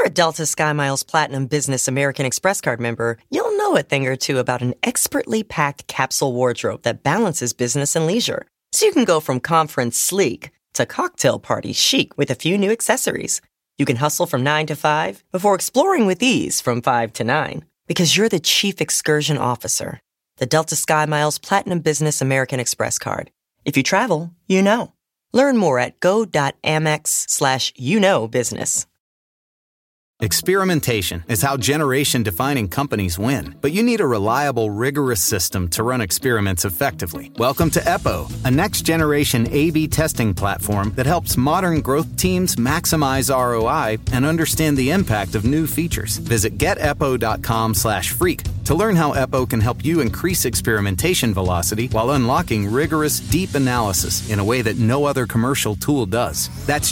a Delta SkyMiles Platinum Business American Express card member, you'll know a thing or two about an expertly packed capsule wardrobe that balances business and leisure. So you can go from conference sleek to cocktail party chic with a few new accessories. You can hustle from 9 to 5 before exploring with ease from 5 to 9. Because you're the chief excursion officer. The Delta SkyMiles Platinum Business American Express card. If you travel, you know. Learn more at go.amex/business. Experimentation is how generation-defining companies win. But you need a reliable, rigorous system to run experiments effectively. Welcome to EPO, a next-generation A/B testing platform that helps modern growth teams maximize ROI and understand the impact of new features. Visit getepo.com/freak to learn how EPO can help you increase experimentation velocity while unlocking rigorous, deep analysis in a way that no other commercial tool does. That's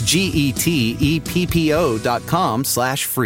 GETEPPO.com/freak.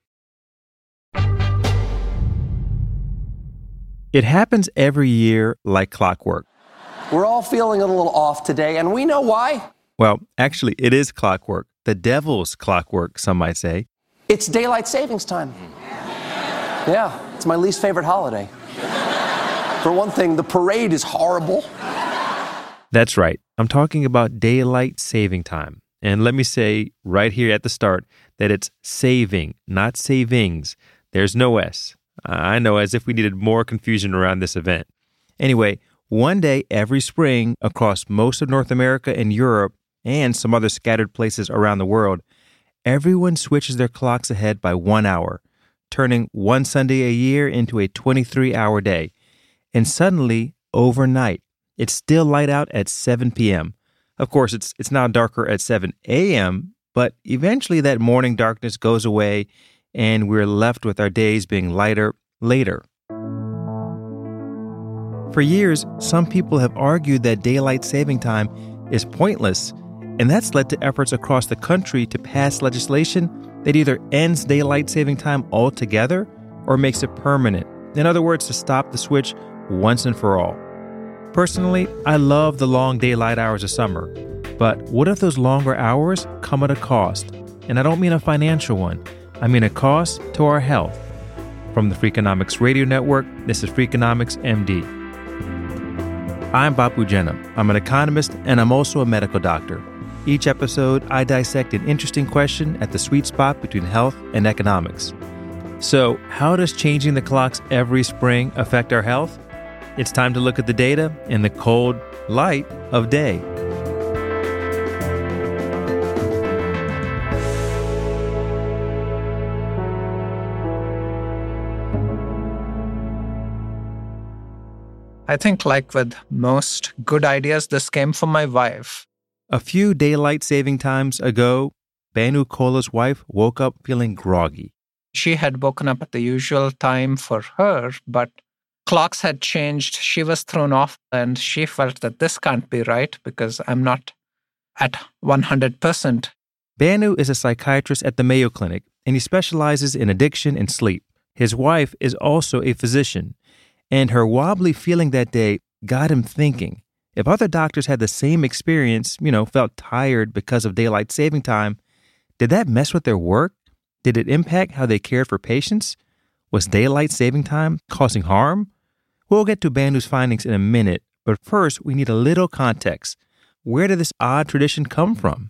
It happens every year like clockwork. We're all feeling a little off today, and we know why. Well, actually, it is clockwork. The devil's clockwork, some might say. It's daylight savings time. Yeah, it's my least favorite holiday. For one thing, the parade is horrible. That's right. I'm talking about daylight saving time. And let me say right here at the start that it's saving, not savings. There's no S. I know, as if we needed more confusion around this event. Anyway, one day every spring across most of North America and Europe and some other scattered places around the world, everyone switches their clocks ahead by 1 hour, turning one Sunday a year into a 23-hour day. And suddenly, overnight, it's still light out at 7 p.m. Of course, it's now darker at 7 a.m., but eventually that morning darkness goes away and we're left with our days being lighter later. For years, some people have argued that daylight saving time is pointless, and that's led to efforts across the country to pass legislation that either ends daylight saving time altogether or makes it permanent. In other words, to stop the switch once and for all. Personally, I love the long daylight hours of summer, but what if those longer hours come at a cost? And I don't mean a financial one. I mean a cost to our health. From the Freakonomics Radio Network, this is Freakonomics MD. I'm Bapu Jena. I'm an economist and I'm also a medical doctor. Each episode, I dissect an interesting question at the sweet spot between health and economics. So, how does changing the clocks every spring affect our health? It's time to look at the data in the cold light of day. I think, like with most good ideas, this came from my wife. A few daylight saving times ago, Banu Kola's wife woke up feeling groggy. She had woken up at the usual time for her, but clocks had changed. She was thrown off, and she felt that this can't be right because I'm not at 100%. Banu is a psychiatrist at the Mayo Clinic, and he specializes in addiction and sleep. His wife is also a physician, and her wobbly feeling that day got him thinking. If other doctors had the same experience, felt tired because of daylight saving time, did that mess with their work? Did it impact how they cared for patients? Was daylight saving time causing harm? We'll get to Banu's findings in a minute, but first we need a little context. Where did this odd tradition come from?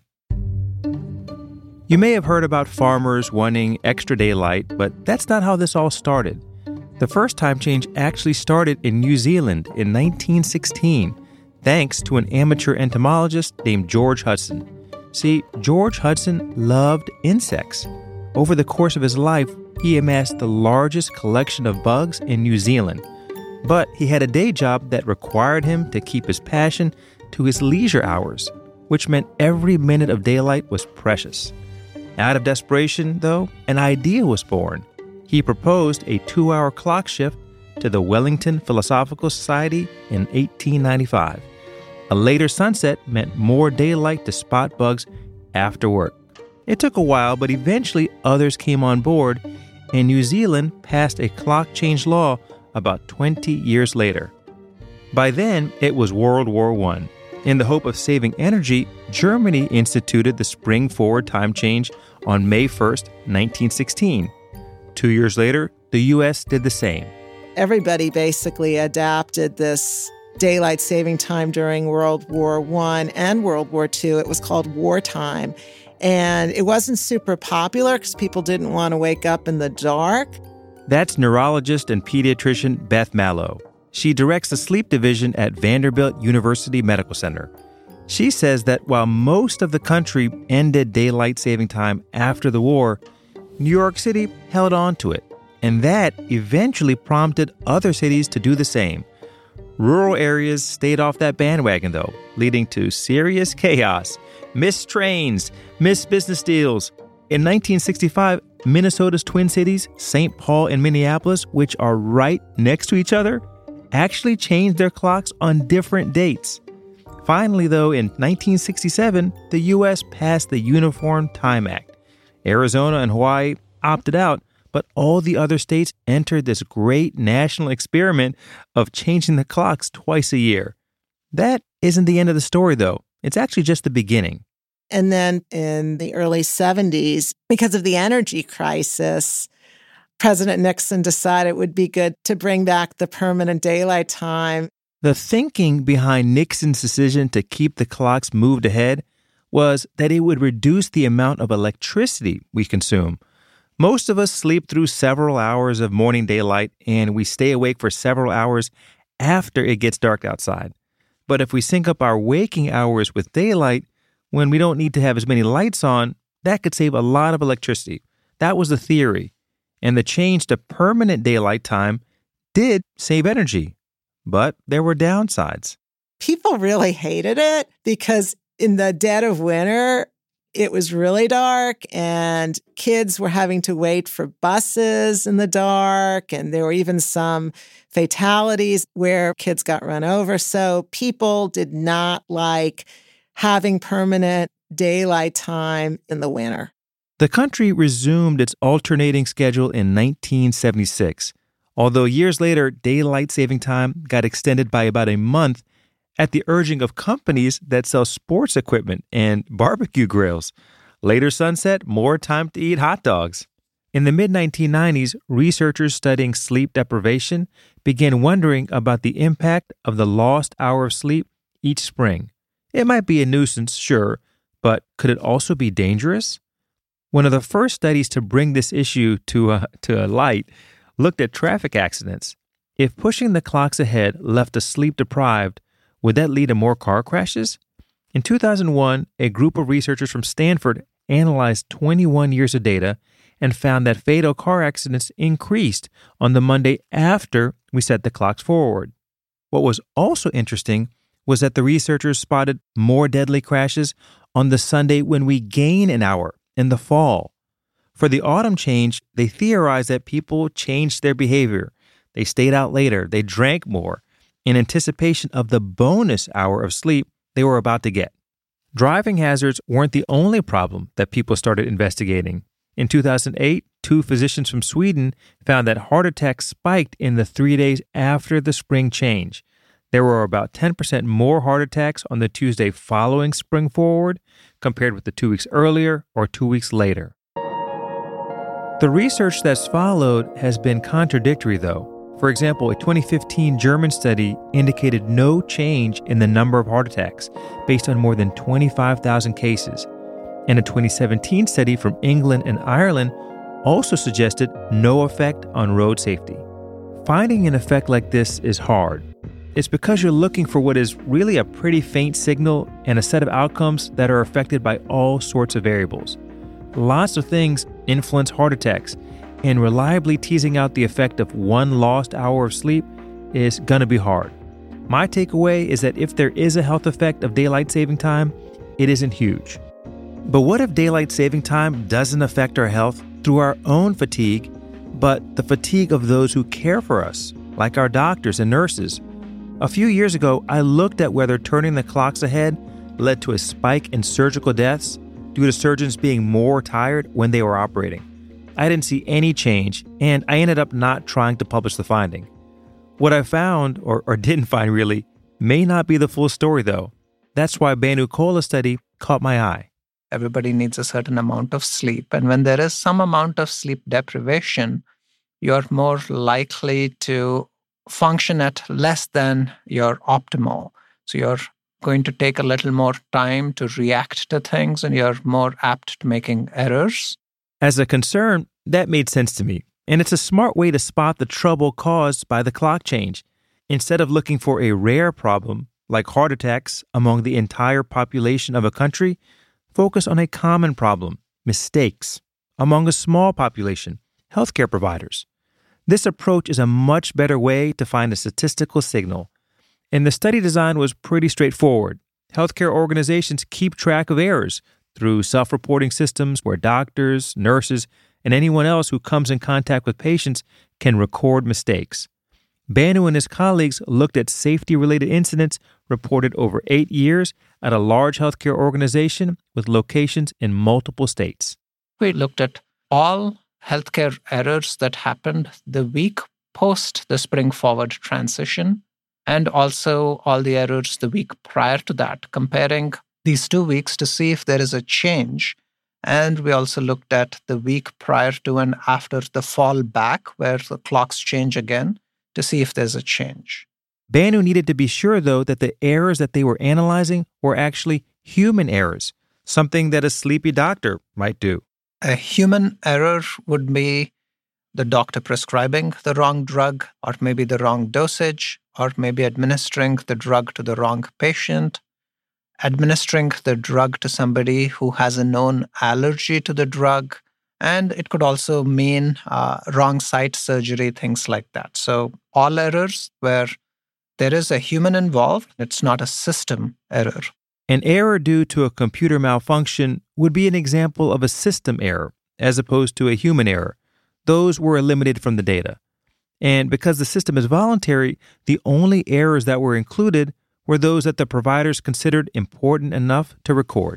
You may have heard about farmers wanting extra daylight, but that's not how this all started. The first time change actually started in New Zealand in 1916, thanks to an amateur entomologist named George Hudson. See, George Hudson loved insects. Over the course of his life, he amassed the largest collection of bugs in New Zealand. But he had a day job that required him to keep his passion to his leisure hours, which meant every minute of daylight was precious. Out of desperation, though, an idea was born. He proposed a 2-hour clock shift to the Wellington Philosophical Society in 1895. A later sunset meant more daylight to spot bugs after work. It took a while, but eventually others came on board, and New Zealand passed a clock change law about 20 years later. By then, it was World War I. In the hope of saving energy, Germany instituted the spring forward time change on May 1st, 1916. 2 years later, the U.S. did the same. Everybody basically adapted this daylight saving time during World War I and World War II. It was called wartime. And it wasn't super popular because people didn't want to wake up in the dark. That's neurologist and pediatrician Beth Mallow. She directs the sleep division at Vanderbilt University Medical Center. She says that while most of the country ended daylight saving time after the war, New York City held on to it. And that eventually prompted other cities to do the same. Rural areas stayed off that bandwagon, though, leading to serious chaos, missed trains, missed business deals. In 1965, Minnesota's Twin Cities, St. Paul and Minneapolis, which are right next to each other, actually changed their clocks on different dates. Finally, though, in 1967, the U.S. passed the Uniform Time Act. Arizona and Hawaii opted out, but all the other states entered this great national experiment of changing the clocks twice a year. That isn't the end of the story, though. It's actually just the beginning. And then in the early 70s, because of the energy crisis, President Nixon decided it would be good to bring back the permanent daylight time. The thinking behind Nixon's decision to keep the clocks moved ahead was that it would reduce the amount of electricity we consume. Most of us sleep through several hours of morning daylight, and we stay awake for several hours after it gets dark outside. But if we sync up our waking hours with daylight, when we don't need to have as many lights on, that could save a lot of electricity. That was the theory. And the change to permanent daylight time did save energy. But there were downsides. People really hated it because in the dead of winter, it was really dark and kids were having to wait for buses in the dark. And there were even some fatalities where kids got run over. So people did not like having permanent daylight time in the winter. The country resumed its alternating schedule in 1976, although years later, daylight saving time got extended by about a month at the urging of companies that sell sports equipment and barbecue grills. Later sunset, more time to eat hot dogs. In the mid-1990s, researchers studying sleep deprivation began wondering about the impact of the lost hour of sleep each spring. It might be a nuisance, sure, but could it also be dangerous? One of the first studies to bring this issue to light looked at traffic accidents. If pushing the clocks ahead left us sleep-deprived, would that lead to more car crashes? In 2001, a group of researchers from Stanford analyzed 21 years of data and found that fatal car accidents increased on the Monday after we set the clocks forward. What was also interesting was that the researchers spotted more deadly crashes on the Sunday when we gain an hour in the fall. For the autumn change, they theorized that people changed their behavior. They stayed out later, they drank more, in anticipation of the bonus hour of sleep they were about to get. Driving hazards weren't the only problem that people started investigating. In 2008, 2 physicians from Sweden found that heart attacks spiked in the 3 days after the spring change. There were about 10% more heart attacks on the Tuesday following spring forward compared with the 2 weeks earlier or 2 weeks later. The research that's followed has been contradictory, though. For example, a 2015 German study indicated no change in the number of heart attacks based on more than 25,000 cases. And a 2017 study from England and Ireland also suggested no effect on road safety. Finding an effect like this is hard. It's because you're looking for what is really a pretty faint signal and a set of outcomes that are affected by all sorts of variables. Lots of things influence heart attacks, and reliably teasing out the effect of one lost hour of sleep is going to be hard. My takeaway is that if there is a health effect of daylight saving time, it isn't huge. But what if daylight saving time doesn't affect our health through our own fatigue, but the fatigue of those who care for us, like our doctors and nurses? A few years ago, I looked at whether turning the clocks ahead led to a spike in surgical deaths due to surgeons being more tired when they were operating. I didn't see any change, and I ended up not trying to publish the finding. What I found, or didn't find really, may not be the full story though. That's why Banu Kolla's study caught my eye. Everybody needs a certain amount of sleep. And when there is some amount of sleep deprivation, you're more likely to function at less than your optimal. So you're going to take a little more time to react to things, and you're more apt to making errors. As a concern, that made sense to me. And it's a smart way to spot the trouble caused by the clock change. Instead of looking for a rare problem, like heart attacks among the entire population of a country, focus on a common problem, mistakes, among a small population, healthcare providers. This approach is a much better way to find a statistical signal. And the study design was pretty straightforward. Healthcare organizations keep track of errors through self-reporting systems where doctors, nurses, and anyone else who comes in contact with patients can record mistakes. Banu and his colleagues looked at safety-related incidents reported over 8 years at a large healthcare organization with locations in multiple states. We looked at all healthcare errors that happened the week post the Spring Forward transition, and also all the errors the week prior to that, comparing these 2 weeks to see if there is a change. And we also looked at the week prior to and after the fall back, where the clocks change again, to see if there's a change. Banu needed to be sure, though, that the errors that they were analyzing were actually human errors, something that a sleepy doctor might do. A human error would be the doctor prescribing the wrong drug, or maybe the wrong dosage, or maybe administering the drug to the wrong patient, administering the drug to somebody who has a known allergy to the drug, and it could also mean wrong site surgery, things like that. So all errors where there is a human involved, it's not a system error. An error due to a computer malfunction would be an example of a system error, as opposed to a human error. Those were eliminated from the data. And because the system is voluntary, the only errors that were included were those that the providers considered important enough to record.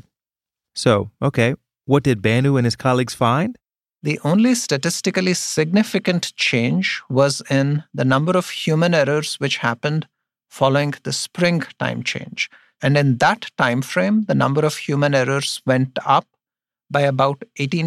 So, okay, what did Banu and his colleagues find? The only statistically significant change was in the number of human errors which happened following the spring time change. And in that time frame, the number of human errors went up by about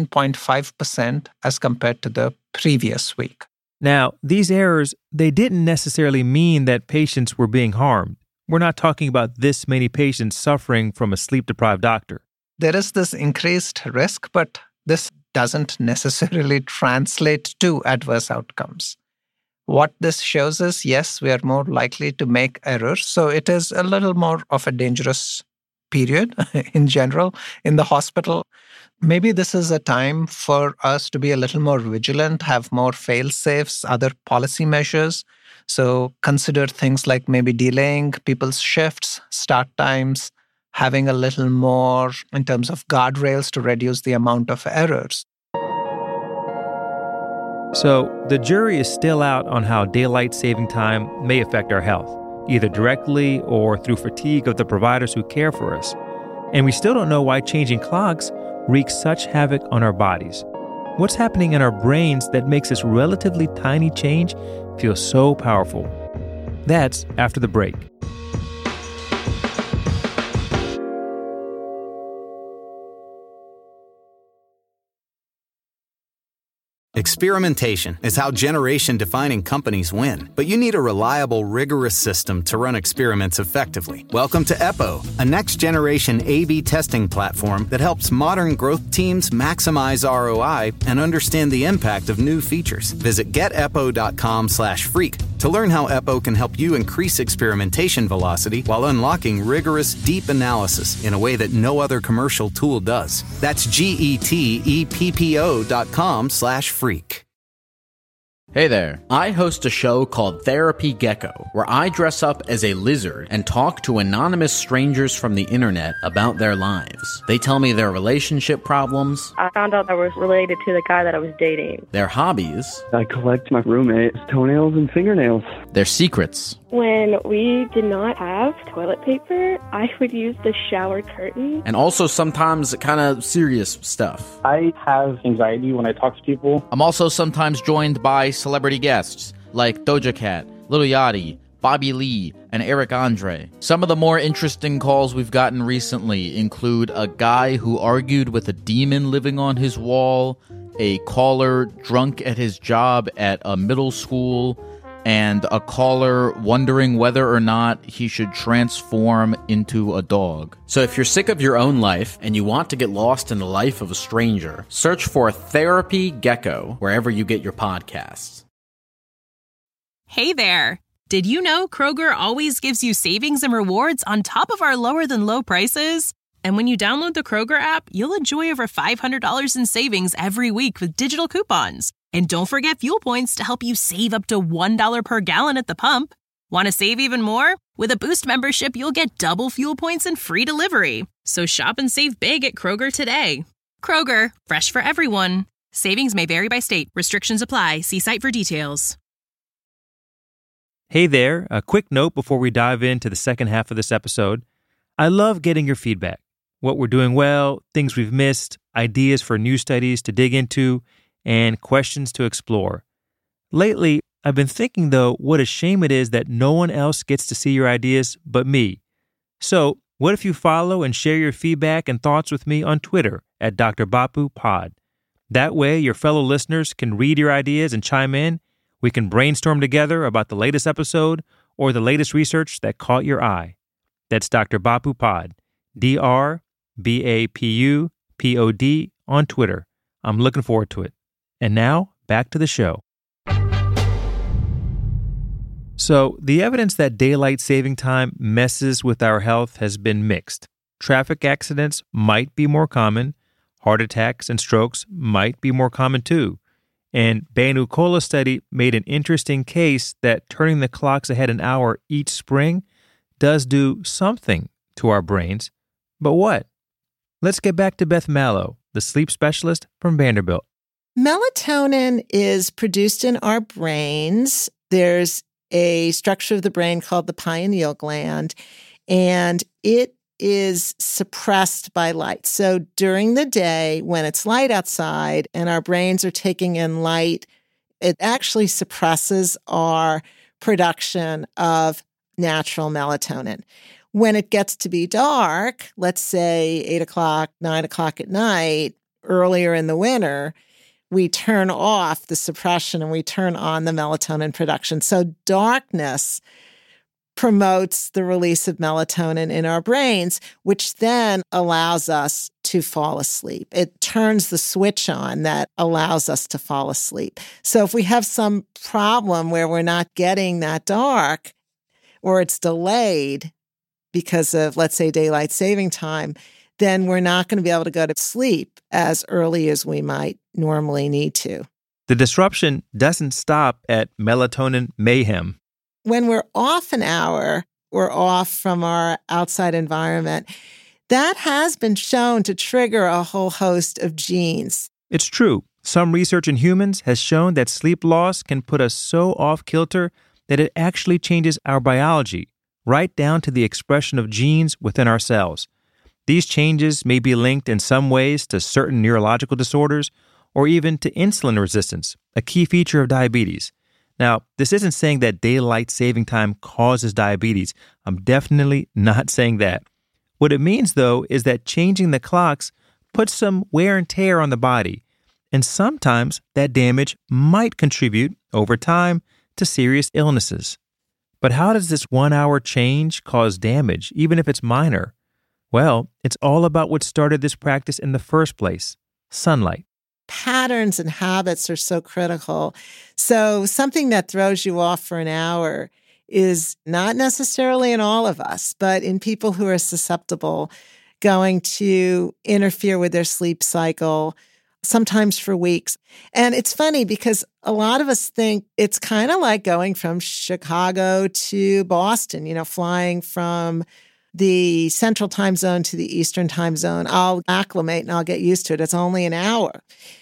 18.5% as compared to the previous week. Now, these errors, they didn't necessarily mean that patients were being harmed. We're not talking about this many patients suffering from a sleep-deprived doctor. There is this increased risk, but this doesn't necessarily translate to adverse outcomes. What this shows is, yes, we are more likely to make errors. So it is a little more of a dangerous period in general in the hospital. Maybe this is a time for us to be a little more vigilant, have more fail-safes, other policy measures. So consider things like maybe delaying people's shifts, start times, having a little more in terms of guardrails to reduce the amount of errors. So the jury is still out on how daylight saving time may affect our health, either directly or through fatigue of the providers who care for us. And we still don't know why changing clocks wreaks such havoc on our bodies. What's happening in our brains that makes this relatively tiny change feel so powerful? That's after the break. Experimentation is how generation-defining companies win. But you need a reliable, rigorous system to run experiments effectively. Welcome to EPO, a next-generation A/B testing platform that helps modern growth teams maximize ROI and understand the impact of new features. Visit getepo.com/freak to learn how EPO can help you increase experimentation velocity while unlocking rigorous, deep analysis in a way that no other commercial tool does. That's GETEPPO.com/freak. Hey there. I host a show called Therapy Gecko, where I dress up as a lizard and talk to anonymous strangers from the internet about their lives. They tell me their relationship problems. I found out I was related to the guy that I was dating. Their hobbies. I collect my roommate's toenails and fingernails. Their secrets. When we did not have toilet paper, I would use the shower curtain. And also sometimes kind of serious stuff. I have anxiety when I talk to people. I'm also sometimes joined by celebrity guests like Doja Cat, Lil Yachty, Bobby Lee, and Eric Andre. Some of the more interesting calls we've gotten recently include a guy who argued with a demon living on his wall, a caller drunk at his job at a middle school, and a caller wondering whether or not he should transform into a dog. So if you're sick of your own life and you want to get lost in the life of a stranger, search for Therapy Gecko wherever you get your podcasts. Hey there! Did you know Kroger always gives you savings and rewards on top of our lower-than-low prices? And when you download the Kroger app, you'll enjoy over $500 in savings every week with digital coupons. And don't forget fuel points to help you save up to $1 per gallon at the pump. Want to save even more? With a Boost membership, you'll get double fuel points and free delivery. So shop and save big at Kroger today. Kroger, fresh for everyone. Savings may vary by state. Restrictions apply. See site for details. Hey there, a quick note before we dive into the second half of this episode. I love getting your feedback. What we're doing well, things we've missed, ideas for new studies to dig into, and questions to explore. Lately, I've been thinking, though, what a shame it is that no one else gets to see your ideas but me. So, what if you follow and share your feedback and thoughts with me on Twitter at Dr. Bapu Pod? That way, your fellow listeners can read your ideas and chime in. We can brainstorm together about the latest episode or the latest research that caught your eye. That's Dr. Bapu Pod, DrBapupod on Twitter. I'm looking forward to it. And now, back to the show. So, the evidence that daylight saving time messes with our health has been mixed. Traffic accidents might be more common. Heart attacks and strokes might be more common too. And Banu Kolla's study made an interesting case that turning the clocks ahead an hour each spring does do something to our brains. But what? Let's get back to Beth Mallow, the sleep specialist from Vanderbilt. Melatonin is produced in our brains. There's a structure of the brain called the pineal gland, and it is suppressed by light. So during the day, when it's light outside and our brains are taking in light, it actually suppresses our production of natural melatonin. When it gets to be dark, let's say 8 o'clock, 9 o'clock at night, earlier in the winter, we turn off the suppression and we turn on the melatonin production. So darkness promotes the release of melatonin in our brains, which then allows us to fall asleep. It turns the switch on that allows us to fall asleep. So if we have some problem where we're not getting that dark or it's delayed because of, let's say, daylight saving time, then we're not going to be able to go to sleep as early as we might normally need to. The disruption doesn't stop at melatonin mayhem. When we're off an hour, we're off from our outside environment. That has been shown to trigger a whole host of genes. It's true. Some research in humans has shown that sleep loss can put us so off kilter that it actually changes our biology, right down to the expression of genes within our cells. These changes may be linked in some ways to certain neurological disorders or even to insulin resistance, a key feature of diabetes. Now, this isn't saying that daylight saving time causes diabetes. I'm definitely not saying that. What it means, though, is that changing the clocks puts some wear and tear on the body, and sometimes that damage might contribute, over time, to serious illnesses. But how does this 1 hour change cause damage, even if it's minor? Well, it's all about what started this practice in the first place: sunlight. Patterns and habits are so critical. So something that throws you off for an hour is not necessarily in all of us, but in people who are susceptible, going to interfere with their sleep cycle, sometimes for weeks. And it's funny because a lot of us think it's kind of like going from Chicago to Boston, flying from the central time zone to the eastern time zone. I'll acclimate and I'll get used to it. It's only an hour.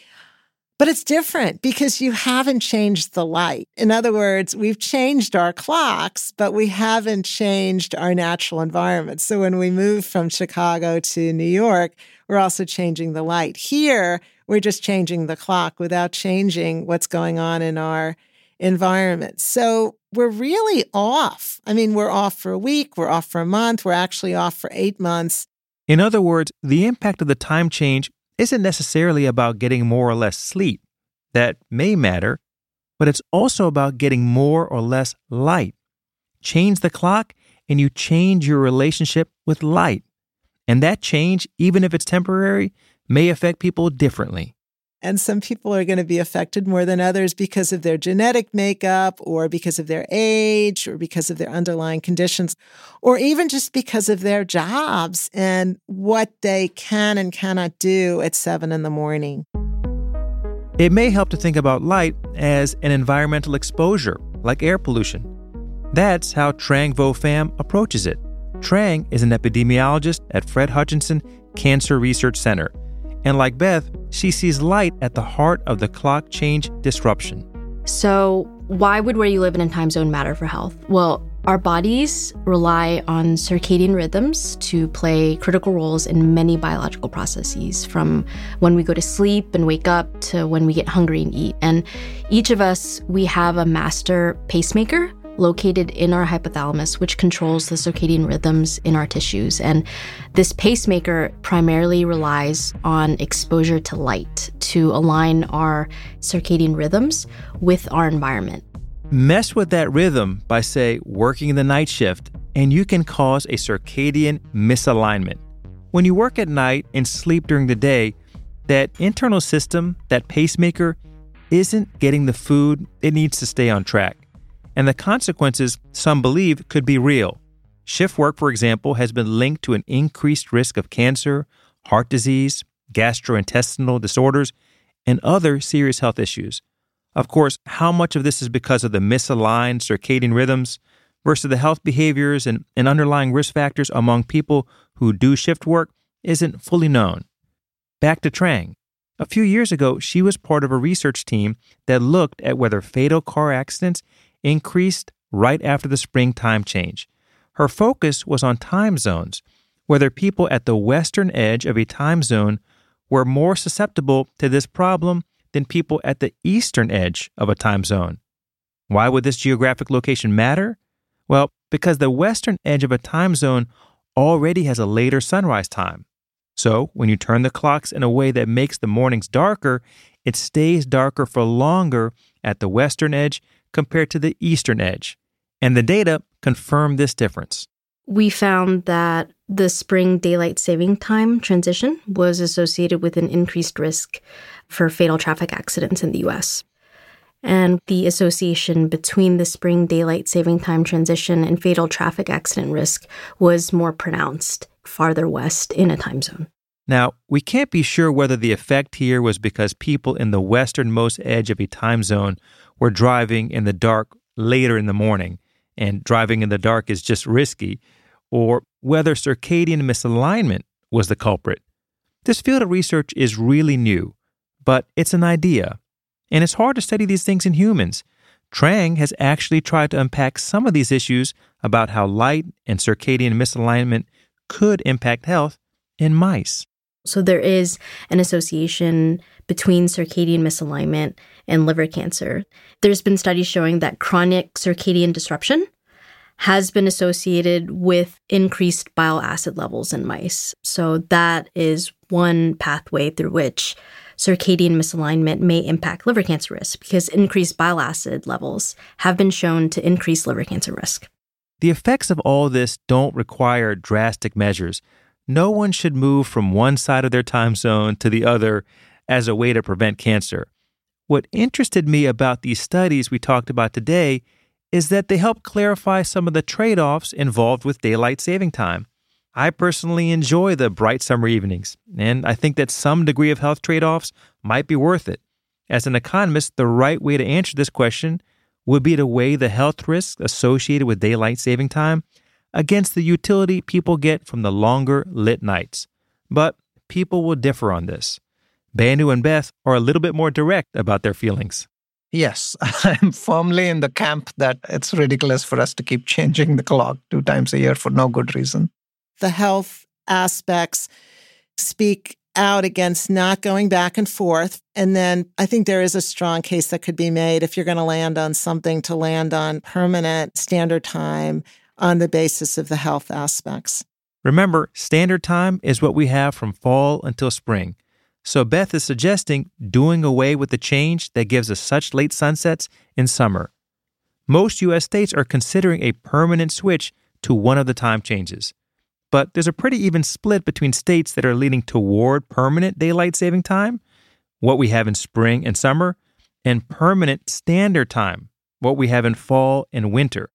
But it's different because you haven't changed the light. In other words, we've changed our clocks, but we haven't changed our natural environment. So when we move from Chicago to New York, we're also changing the light. Here, we're just changing the clock without changing what's going on in our environment. So we're really off. I mean, we're off for a week, we're off for a month, we're actually off for 8 months. In other words, the impact of the time change isn't necessarily about getting more or less sleep. That may matter, but it's also about getting more or less light. Change the clock and you change your relationship with light. And that change, even if it's temporary, may affect people differently. And some people are going to be affected more than others because of their genetic makeup or because of their age or because of their underlying conditions or even just because of their jobs and what they can and cannot do at 7 a.m. It may help to think about light as an environmental exposure, like air pollution. That's how Trang Vo Pham approaches it. Trang is an epidemiologist at Fred Hutchinson Cancer Research Center. And like Beth, she sees light at the heart of the clock change disruption. So why would where you live in a time zone matter for health? Well, our bodies rely on circadian rhythms to play critical roles in many biological processes, from when we go to sleep and wake up to when we get hungry and eat. And each of us, we have a master pacemaker located in our hypothalamus, which controls the circadian rhythms in our tissues. And this pacemaker primarily relies on exposure to light to align our circadian rhythms with our environment. Mess with that rhythm by, say, working the night shift, and you can cause a circadian misalignment. When you work at night and sleep during the day, that internal system, that pacemaker, isn't getting the food it needs to stay on track. And the consequences, some believe, could be real. Shift work, for example, has been linked to an increased risk of cancer, heart disease, gastrointestinal disorders, and other serious health issues. Of course, how much of this is because of the misaligned circadian rhythms versus the health behaviors and underlying risk factors among people who do shift work isn't fully known. Back to Trang. A few years ago, she was part of a research team that looked at whether fatal car accidents increased right after the spring time change. Her focus was on time zones, whether people at the western edge of a time zone were more susceptible to this problem than people at the eastern edge of a time zone. Why would this geographic location matter? Well, because the western edge of a time zone already has a later sunrise time. So when you turn the clocks in a way that makes the mornings darker, it stays darker for longer at the western edge compared to the eastern edge. And the data confirm this difference. We found that the spring daylight saving time transition was associated with an increased risk for fatal traffic accidents in the U.S. And the association between the spring daylight saving time transition and fatal traffic accident risk was more pronounced farther west in a time zone. Now, we can't be sure whether the effect here was because people in the westernmost edge of a time zone were driving in the dark later in the morning, and driving in the dark is just risky, or whether circadian misalignment was the culprit. This field of research is really new, but it's an idea, and it's hard to study these things in humans. Trang has actually tried to unpack some of these issues about how light and circadian misalignment could impact health in mice. So there is an association between circadian misalignment and liver cancer. There's been studies showing that chronic circadian disruption has been associated with increased bile acid levels in mice. So that is one pathway through which circadian misalignment may impact liver cancer risk, because increased bile acid levels have been shown to increase liver cancer risk. The effects of all this don't require drastic measures. No one should move from one side of their time zone to the other as a way to prevent cancer. What interested me about these studies we talked about today is that they help clarify some of the trade-offs involved with daylight saving time. I personally enjoy the bright summer evenings, and I think that some degree of health trade-offs might be worth it. As an economist, the right way to answer this question would be to weigh the health risks associated with daylight saving time against the utility people get from the longer lit nights. But people will differ on this. Banu and Beth are a little bit more direct about their feelings. Yes, I'm firmly in the camp that it's ridiculous for us to keep changing the clock 2 times a year for no good reason. The health aspects speak out against not going back and forth. And then I think there is a strong case that could be made if you're going to land on something to land on permanent standard time on the basis of the health aspects. Remember, standard time is what we have from fall until spring. So Beth is suggesting doing away with the change that gives us such late sunsets in summer. Most U.S. states are considering a permanent switch to one of the time changes. But there's a pretty even split between states that are leaning toward permanent daylight saving time, what we have in spring and summer, and permanent standard time, what we have in fall and winter.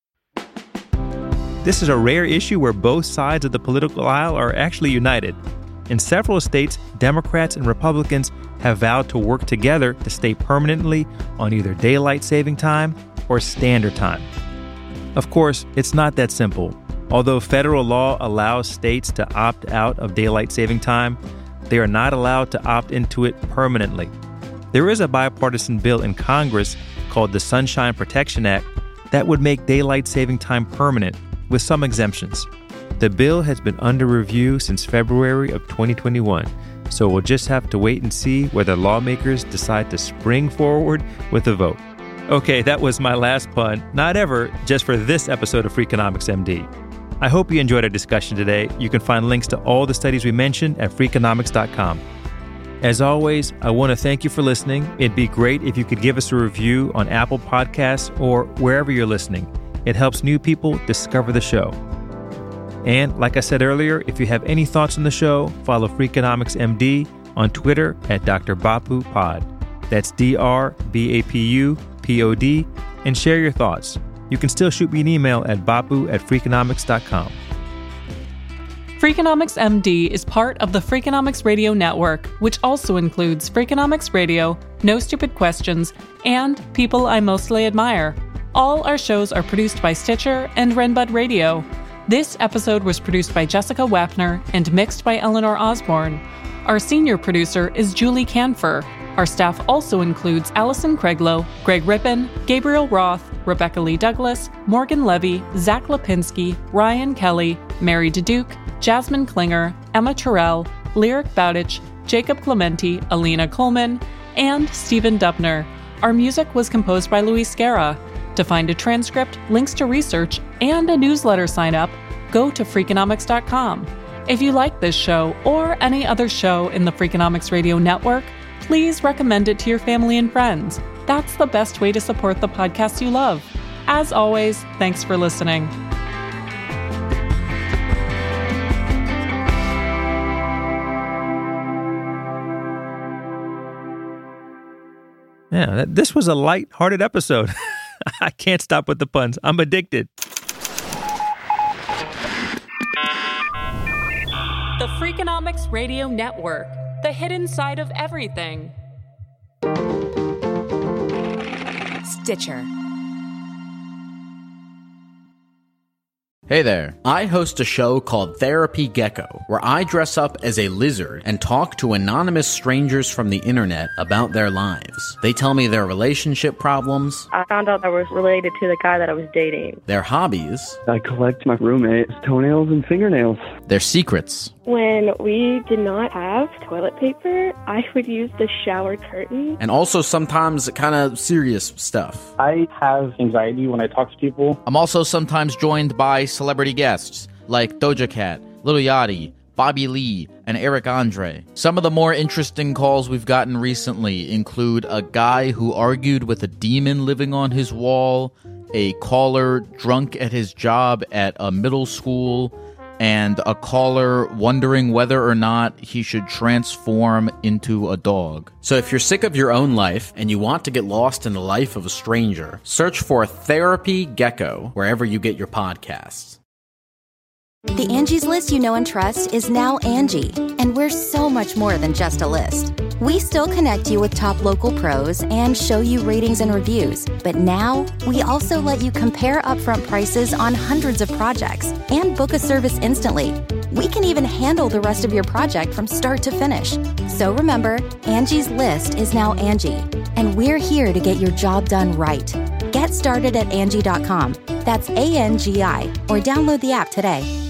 This is a rare issue where both sides of the political aisle are actually united. In several states, Democrats and Republicans have vowed to work together to stay permanently on either daylight saving time or standard time. Of course, it's not that simple. Although federal law allows states to opt out of daylight saving time, they are not allowed to opt into it permanently. There is a bipartisan bill in Congress called the Sunshine Protection Act that would make daylight saving time permanent, with some exemptions. The bill has been under review since February of 2021, so we'll just have to wait and see whether lawmakers decide to spring forward with a vote. Okay, that was my last pun, not ever, just for this episode of Freakonomics MD. I hope you enjoyed our discussion today. You can find links to all the studies we mentioned at Freakonomics.com. As always, I want to thank you for listening. It'd be great if you could give us a review on Apple Podcasts or wherever you're listening. It helps new people discover the show. And like I said earlier, if you have any thoughts on the show, follow Freakonomics MD on Twitter at Dr. Bapu Pod. That's DRBAPUPOD, and share your thoughts. You can still shoot me an email at bapu@freakonomics.com. Freakonomics MD is part of the Freakonomics Radio Network, which also includes Freakonomics Radio, No Stupid Questions, and People I Mostly Admire. All our shows are produced by Stitcher and Renbud Radio. This episode was produced by Jessica Wapner and mixed by Eleanor Osborne. Our senior producer is Julie Canfer. Our staff also includes Allison Craiglow, Greg Rippin, Gabriel Roth, Rebecca Lee Douglas, Morgan Levy, Zach Lipinski, Ryan Kelly, Mary DeDuke, Jasmine Klinger, Emma Terrell, Lyric Bowditch, Jacob Clementi, Alina Coleman, and Stephen Dubner. Our music was composed by Luis Guerra. To find a transcript, links to research, and a newsletter sign-up, go to Freakonomics.com. If you like this show or any other show in the Freakonomics Radio Network, please recommend it to your family and friends. That's the best way to support the podcast you love. As always, thanks for listening. Yeah, this was a light-hearted episode. I can't stop with the puns. I'm addicted. The Freakonomics Radio Network. The hidden side of everything. Stitcher. Hey there. I host a show called Therapy Gecko, where I dress up as a lizard and talk to anonymous strangers from the internet about their lives. They tell me their relationship problems. I found out I was related to the guy that I was dating. Their hobbies. I collect my roommate's toenails and fingernails. Their secrets. When we did not have toilet paper, I would use the shower curtain. And also sometimes kind of serious stuff. I have anxiety when I talk to people. I'm also sometimes joined by celebrity guests like Doja Cat, Lil Yachty, Bobby Lee, and Eric Andre. Some of the more interesting calls we've gotten recently include a guy who argued with a demon living on his wall, a caller drunk at his job at a middle school, and a caller wondering whether or not he should transform into a dog. So if you're sick of your own life and you want to get lost in the life of a stranger, search for Therapy Gecko wherever you get your podcasts. The Angie's List you know and trust is now Angie, and we're so much more than just a list. We still connect you with top local pros and show you ratings and reviews, but now we also let you compare upfront prices on hundreds of projects and book a service instantly. We can even handle the rest of your project from start to finish. So remember, Angie's List is now Angie, and we're here to get your job done right. Get started at Angie.com. That's ANGI, or download the app today.